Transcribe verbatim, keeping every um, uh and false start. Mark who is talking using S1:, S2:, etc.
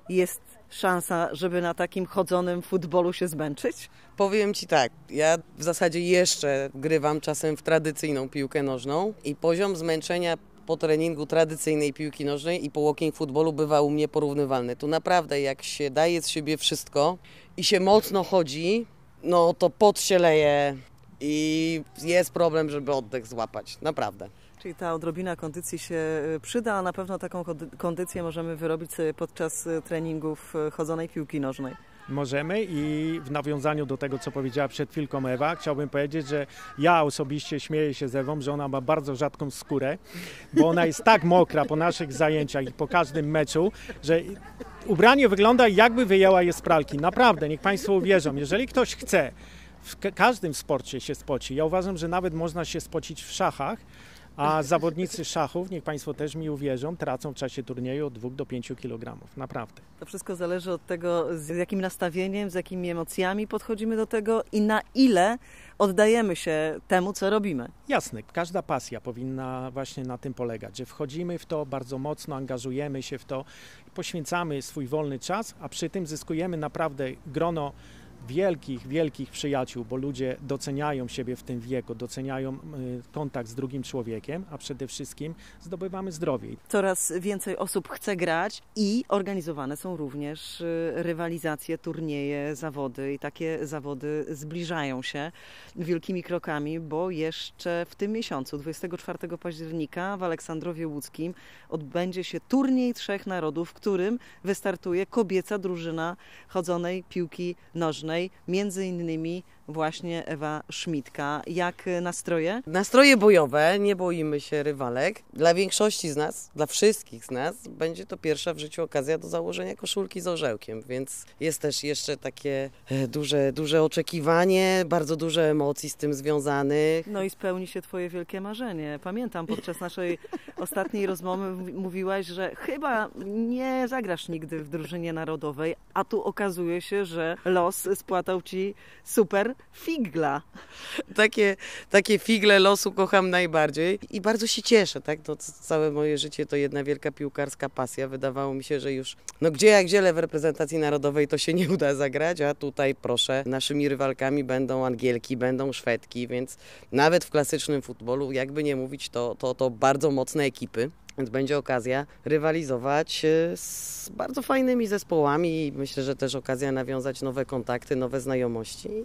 S1: jest szansa, żeby na takim chodzonym futbolu się zmęczyć?
S2: Powiem Ci tak, ja w zasadzie jeszcze grywam czasem w tradycyjną piłkę nożną i poziom zmęczenia po treningu tradycyjnej piłki nożnej i po walking futbolu bywa u mnie porównywalny. Tu naprawdę jak się daje z siebie wszystko i się mocno chodzi, no to pot się leje i jest problem, żeby oddech złapać. Naprawdę.
S1: Czyli ta odrobina kondycji się przyda, a na pewno taką kondycję możemy wyrobić sobie podczas treningów chodzonej piłki nożnej.
S3: Możemy i w nawiązaniu do tego, co powiedziała przed chwilką Ewa, chciałbym powiedzieć, że ja osobiście śmieję się z Ewą, że ona ma bardzo rzadką skórę, bo ona jest tak mokra po naszych zajęciach i po każdym meczu, że ubranie wygląda, jakby wyjęła je z pralki. Naprawdę, niech Państwo uwierzą, jeżeli ktoś chce w każdym sporcie się spoci, ja uważam, że nawet można się spocić w szachach, a zawodnicy szachów, niech Państwo też mi uwierzą, tracą w czasie turnieju od dwóch do pięciu kilogramów. Naprawdę.
S1: To wszystko zależy od tego, z jakim nastawieniem, z jakimi emocjami podchodzimy do tego i na ile oddajemy się temu, co robimy.
S3: Jasne, każda pasja powinna właśnie na tym polegać, że wchodzimy w to bardzo mocno, angażujemy się w to, poświęcamy swój wolny czas, a przy tym zyskujemy naprawdę grono wielkich, wielkich przyjaciół, bo ludzie doceniają siebie w tym wieku, doceniają kontakt z drugim człowiekiem, a przede wszystkim zdobywamy zdrowie.
S1: Coraz więcej osób chce grać i organizowane są również rywalizacje, turnieje, zawody i takie zawody zbliżają się wielkimi krokami, bo jeszcze w tym miesiącu, dwudziestego czwartego października w Aleksandrowie Łódzkim odbędzie się turniej trzech narodów, w którym wystartuje kobieca drużyna chodzonej piłki nożnej. Między innymi właśnie Ewa Szmidka. Jak nastroje?
S2: Nastroje bojowe, nie boimy się rywalek. Dla większości z nas, dla wszystkich z nas będzie to pierwsza w życiu okazja do założenia koszulki z orzełkiem, więc jest też jeszcze takie duże, duże oczekiwanie, bardzo dużo emocji z tym związanych.
S1: No i spełni się Twoje wielkie marzenie. Pamiętam, podczas naszej ostatniej rozmowy mówiłaś, że chyba nie zagrasz nigdy w drużynie narodowej, a tu okazuje się, że los spłatał Ci super figla.
S2: Takie, takie figle losu kocham najbardziej i bardzo się cieszę, tak? To całe moje życie to jedna wielka piłkarska pasja. Wydawało mi się, że już no gdzie jak gdzie w reprezentacji narodowej to się nie uda zagrać, a tutaj proszę, naszymi rywalkami będą Angielki, będą Szwedki, więc nawet w klasycznym futbolu, jakby nie mówić, to, to, to bardzo mocne ekipy. Więc będzie okazja rywalizować z bardzo fajnymi zespołami i myślę, że też okazja nawiązać nowe kontakty, nowe znajomości